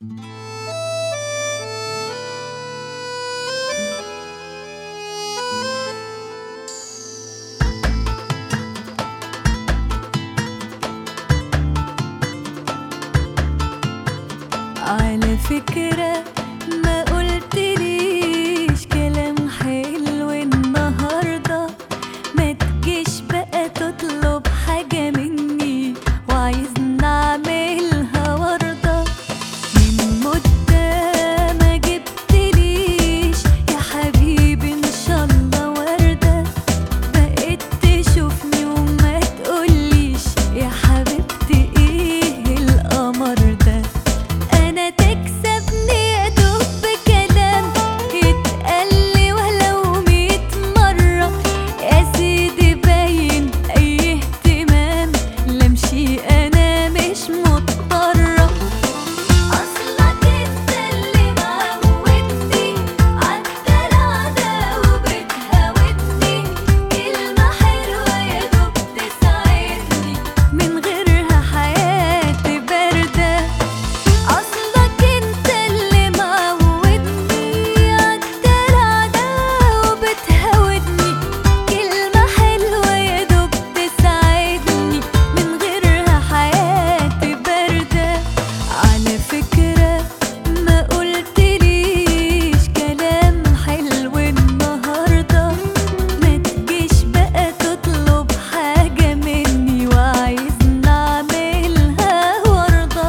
على فكرة ما قلتليش كلام حلو النهاردة، ما تجيش بقى تطلب حاجة مني وعايزني اعملها وردة. من مدة ما جبتليش يا حبيبي ان شاء الله وردة، بقيت تشوفني وما تقوليش يا حبيبتي ايه القمر ده. أنا تكسبني أدوب بكلام يتقالي ولو 100 مرة، يا سيدي باين أي اهتمام لمشي أنا مش مضطرة. أصلك انت اللي معودني عالدلع ده وبتهاودني، كلمة حلوة يا دوب تساعدني من غيرها حياتي باردة. أصلك انت اللي معودني عالدلع ده وبتهاودني، كلمة حلوة يا دوب تساعدني من غيرها حياتي باردة. على فكرة ما قلتليش كلام حلو النهاردة، ما تجيش بقى تطلب حاجة مني وعايزني اعملها وردة.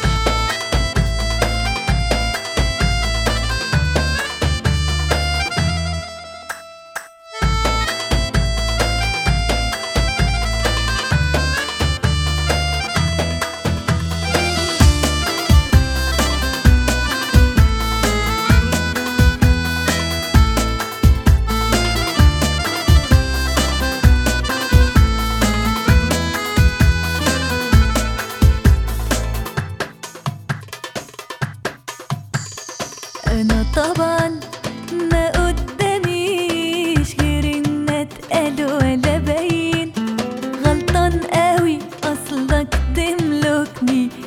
أنا طبعا ما قداميش غير إن أتقال ولا باين، غلطان قوي أصلك تملكني